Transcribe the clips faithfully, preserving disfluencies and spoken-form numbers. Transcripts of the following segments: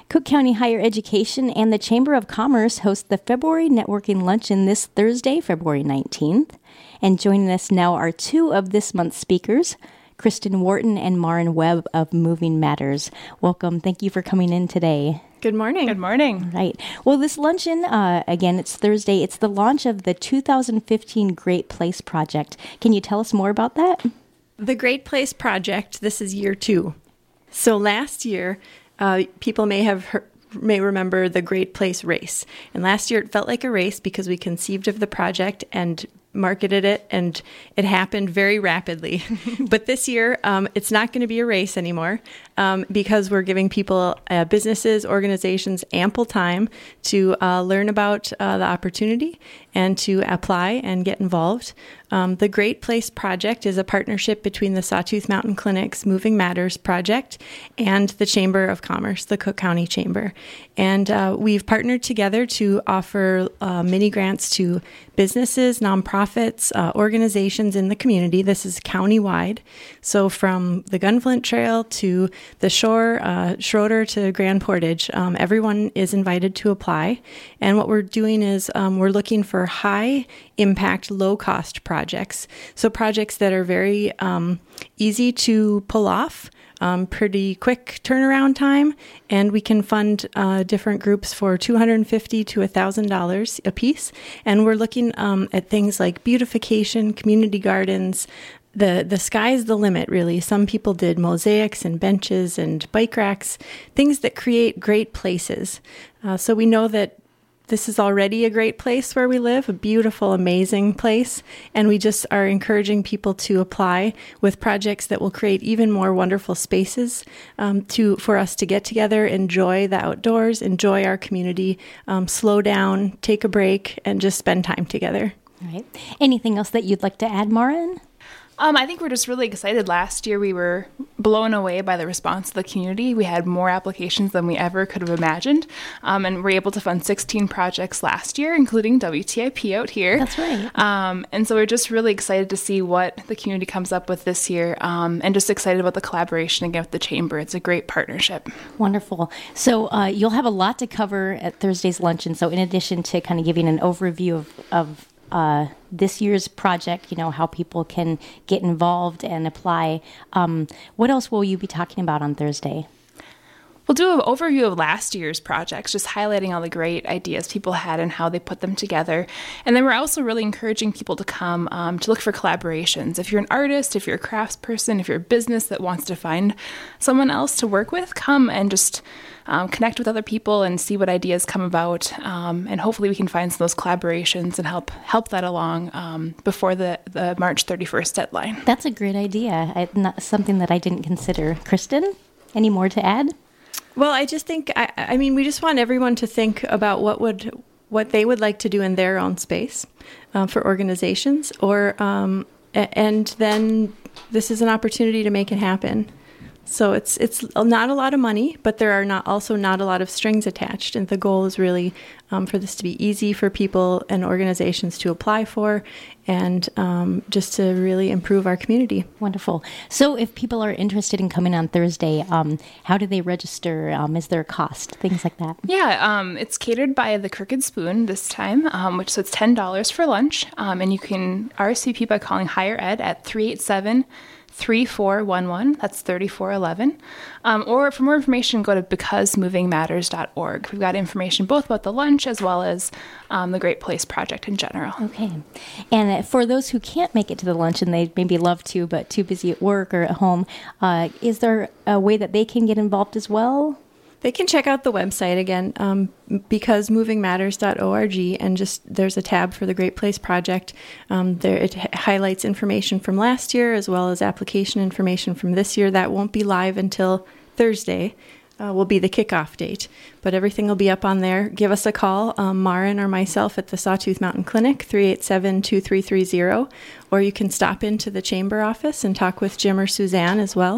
Cook County Higher Education and the Chamber of Commerce host the February Networking Luncheon this Thursday, February nineteenth. And joining us now are two of this month's speakers, Kristen Wharton and Maren Webb of Moving Matters. Welcome. Thank you for coming in today. Good morning. Good morning. Right. Well, this luncheon, uh, again, it's Thursday. It's the launch of the two thousand fifteen Great Place Project. Can you tell us more about that? The Great Place Project, this is year two. So last year, uh, people may have heard, may remember the Great Place Race. And last year it felt like a race because we conceived of the project and marketed it, and it happened very rapidly. But this year, um, it's not going to be a race anymore um, because we're giving people, uh, businesses, organizations, ample time to uh, learn about uh, the opportunity and to apply and get involved. Um, the Great Place Project is a partnership between the Sawtooth Mountain Clinic's Moving Matters Project and the Chamber of Commerce, the Cook County Chamber. And uh, we've partnered together to offer uh, mini grants to businesses, nonprofits, uh, organizations in the community. This is countywide. So from the Gunflint Trail to the shore, uh, Schroeder to Grand Portage, um, everyone is invited to apply. And what we're doing is um, we're looking for high impact, low cost projects. So projects that are very um, easy to pull off, um, pretty quick turnaround time, and we can fund uh, different groups for two hundred fifty dollars to one thousand dollars a piece. And we're looking um, at things like beautification, community gardens. The the sky's the limit, really. Some people did mosaics and benches and bike racks, things that create great places. Uh, so we know that this is already a great place where we live, a beautiful, amazing place, and we just are encouraging people to apply with projects that will create even more wonderful spaces um, to for us to get together, enjoy the outdoors, enjoy our community, um, slow down, take a break, and just spend time together. All right. Anything else that you'd like to add, Maren? Um, I think we're just really excited. Last year, we were blown away by the response of the community. We had more applications than we ever could have imagined, um, and we're able to fund sixteen projects last year, including W T I P out here. That's right. Um, and so we're just really excited to see what the community comes up with this year, um, and just excited about the collaboration again with the Chamber. It's a great partnership. Wonderful. So uh, you'll have a lot to cover at Thursday's luncheon. So in addition to kind of giving an overview of, of Uh, this year's project, you know, how people can get involved and apply. Um, what else will you be talking about on Thursday? We'll do an overview of last year's projects, just highlighting all the great ideas people had and how they put them together. And then we're also really encouraging people to come um, to look for collaborations. If you're an artist, if you're a craftsperson, if you're a business that wants to find someone else to work with, come and just um, connect with other people and see what ideas come about. Um, and hopefully we can find some of those collaborations and help help that along um, before the, the March thirty-first deadline. That's a great idea. I, not, something that I didn't consider. Kristen, any more to add? Well, I just think, I, I mean, we just want everyone to think about what would what they would like to do in their own space uh, for organizations, or um, and then this is an opportunity to make it happen. So it's it's not a lot of money, but there are not also not a lot of strings attached. And the goal is really um, for this to be easy for people and organizations to apply for, and um, just to really improve our community. Wonderful. So if people are interested in coming on Thursday, um, how do they register? Um, is there a cost? Things like that? Yeah, um, it's catered by the Crooked Spoon this time, um, which so it's ten dollars for lunch. Um, and you can R S V P by calling Higher Ed at three eight seven, three four one one. That's thirty-four eleven. Um, or for more information, go to because moving matters dot org. We've got information both about the lunch as well as um, the Great Place Project in general. Okay. And for those who can't make it to the lunch and they maybe love to, but too busy at work or at home, uh, is there a way that they can get involved as well? They can check out the website again, um, because moving matters dot org, and just there's a tab for the Great Place Project. Um, there it h- highlights information from last year as well as application information from this year. That won't be live until Thursday. Uh, will be the kickoff date, but everything will be up on there. Give us a call, um, Maren or myself at the Sawtooth Mountain Clinic, three eight seven, two three three zero, or you can stop into the chamber office and talk with Jim or Suzanne as well.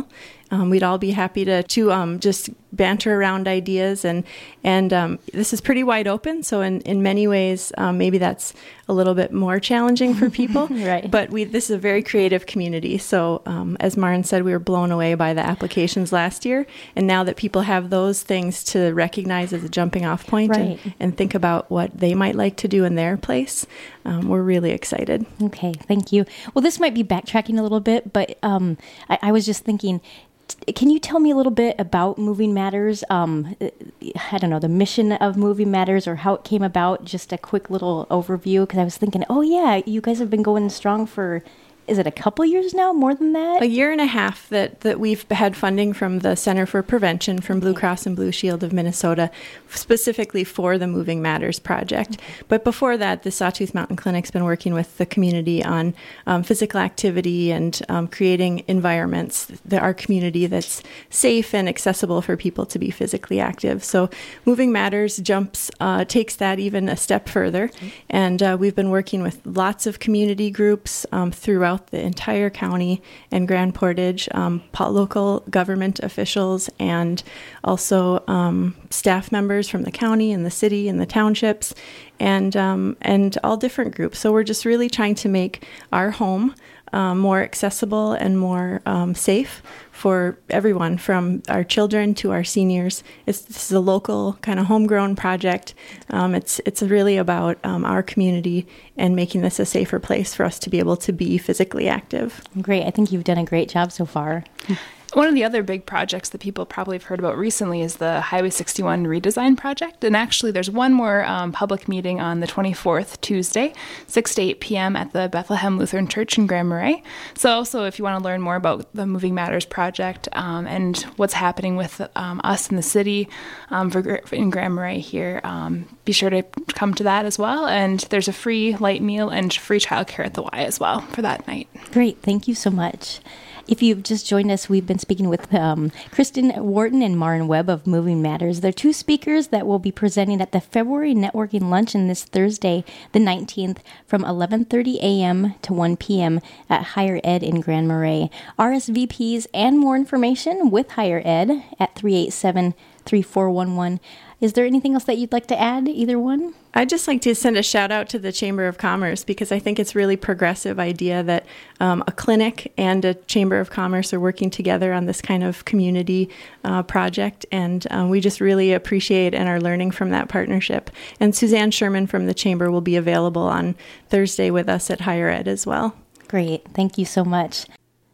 Um, we'd all be happy to to um, just banter around ideas, and and um, this is pretty wide open. So in, in many ways, um, maybe that's a little bit more challenging for people. Right. But we this is a very creative community. So um, as Maren said, we were blown away by the applications last year, and now that people have those things to recognize as a jumping off point, right. and, and think about what they might like to do in their place, um, we're really excited. Okay, thank you. Well, this might be backtracking a little bit, but um, I, I was just thinking, t- can you tell me a little bit about Moving Matters? Um, I don't know, the mission of Moving Matters or how it came about, just a quick little overview, because I was thinking, oh yeah, you guys have been going strong for, is it a couple years now, more than that? A year and a half that, that we've had funding from the Center for Prevention from Blue Cross and Blue Shield of Minnesota, specifically for the Moving Matters project. Okay. But before that, the Sawtooth Mountain Clinic's been working with the community on um, physical activity and um, creating environments, that our community that's safe and accessible for people to be physically active. So Moving Matters jumps, uh, takes that even a step further. Okay. And uh, we've been working with lots of community groups um, throughout the entire county and Grand Portage, um, local government officials, and also um, staff members from the county and the city and the townships, and um, and all different groups. So we're just really trying to make our home um, more accessible and more um, safe for everyone, from our children to our seniors. It's, this is a local kind of homegrown project. Um, it's it's really about um, our community and making this a safer place for us to be able to be physically active. Great. I think you've done a great job so far. One of the other big projects that people probably have heard about recently is the Highway sixty-one redesign project. And actually, there's one more um, public meeting on the twenty-fourth, Tuesday, six to eight p.m. at the Bethlehem Lutheran Church in Grand Marais. So also, if you want to learn more about the Moving Matters project um, and what's happening with um, us in the city um, for in Grand Marais here, um, be sure to come to that as well. And there's a free light meal and free childcare at the Y as well for that night. Great. Thank you so much. If you've just joined us, we've been speaking with um, Kristen Wharton and Maren Webb of Moving Matters. They're two speakers that will be presenting at the February Networking Luncheon this Thursday, the nineteenth, from eleven thirty a.m. to one p.m. at Higher Ed in Grand Marais. R S V Ps and more information with Higher Ed at three eight seven, three four one one. Is there anything else that you'd like to add, either one? I'd just like to send a shout out to the Chamber of Commerce, because I think it's a really progressive idea that um, a clinic and a Chamber of Commerce are working together on this kind of community uh, project. And um, we just really appreciate and are learning from that partnership. And Suzanne Sherman from the Chamber will be available on Thursday with us at Higher Ed as well. Great. Thank you so much.